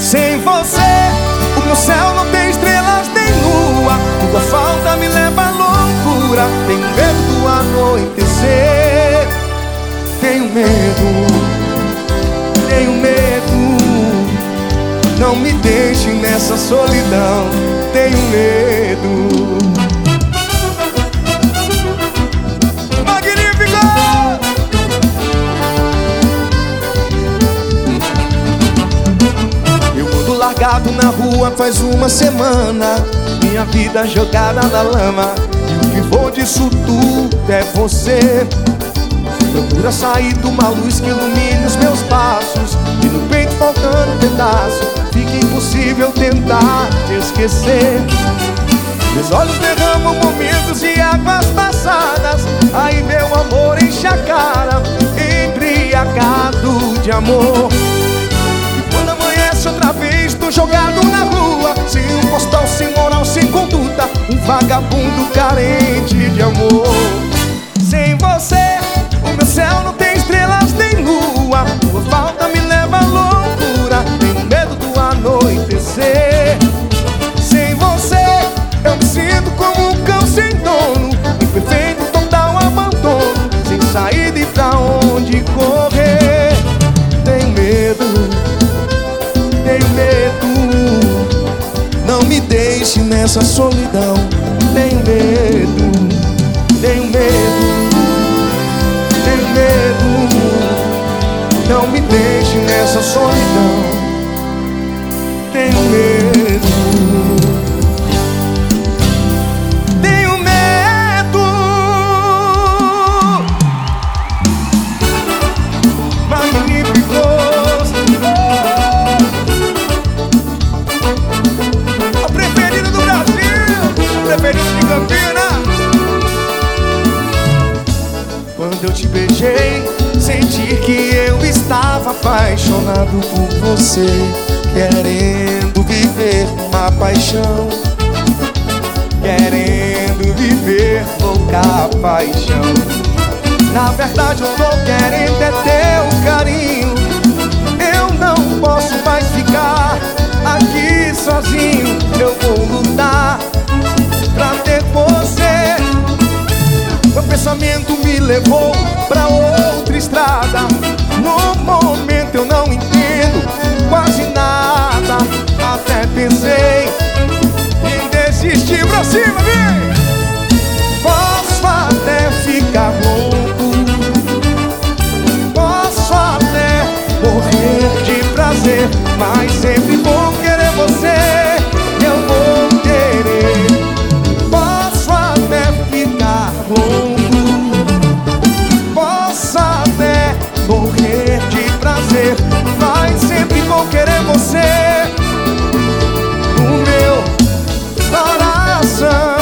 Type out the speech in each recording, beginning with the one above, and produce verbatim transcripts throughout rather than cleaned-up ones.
Sem você, o meu céu não tem estrelas nem lua. Tua falta me leva à loucura. Tenho medo do anoitecer. Tenho medo, tenho medo. Não me deixe nessa solidão. Tenho medo. Magnífico! Eu ando largado na rua faz uma semana. Minha vida jogada na lama. E o que vou disso tudo é você. Procura sair de uma luz que ilumine os meus passos. E no peito faltando um pedaço, fica impossível tentar te esquecer. Meus olhos derramam momentos e águas passadas. Aí meu amor enche a cara, embriagado de amor. E quando amanhece outra vez, tô jogado na rua, sem um postal, sem moral, sem conduta, um vagabundo carente de amor. Sem você, o meu céu não tem estrelas nem lua. Tua falta me leva à loucura. Tenho medo do anoitecer. Sem você, eu me sinto como um cão sem dono, em perfeito total abandono, sem saída e pra onde correr. Tenho medo, tenho medo. Não me deixe nessa solidão. Tenho medo, tenho medo. Tenho medo, não me deixe nessa solidão. Tenho medo, tenho medo. Magníficos, o preferido do Brasil, o preferido de Campinas. Quando eu te beijei, senti que eu estava apaixonado por você, querendo viver uma paixão, querendo viver louca paixão. Na verdade eu tô querendo é teu carinho. Eu não posso mais ficar aqui sozinho. Eu vou lutar pra ter você. Meu pensamento me levou pra outra estrada. No momento eu não entendo quase nada. Até pensei em desistir. Pra cima, vem! Posso até ficar louco, posso até morrer de prazer, mas sempre vou querer você. Eu vou querer. Posso até ficar louco, morrer de prazer, mas sempre vou querer você no meu coração.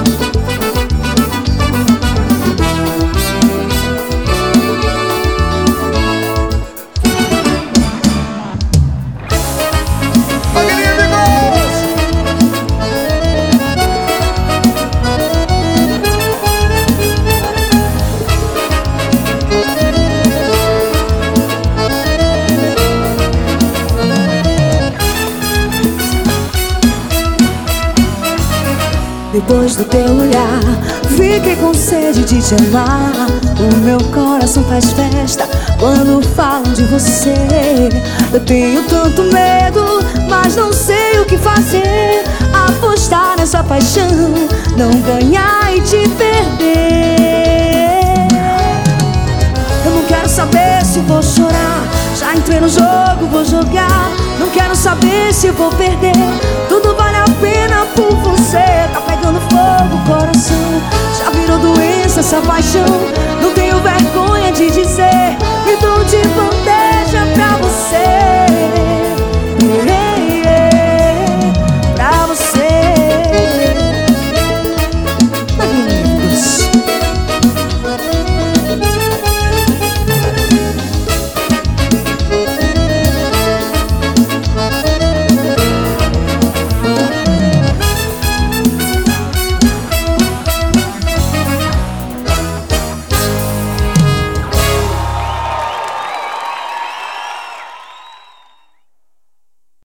Depois do teu olhar, fiquei com sede de te amar. O meu coração faz festa quando falam de você. Eu tenho tanto medo, mas não sei o que fazer. Apostar nessa paixão, não ganhar e te perder. Eu não quero saber se vou chorar, já entrei no jogo, vou jogar. Não quero saber se vou perder, tudo vale a pena por você. Tá pegando fogo o coração, já virou doença essa paixão. Não tenho vergonha de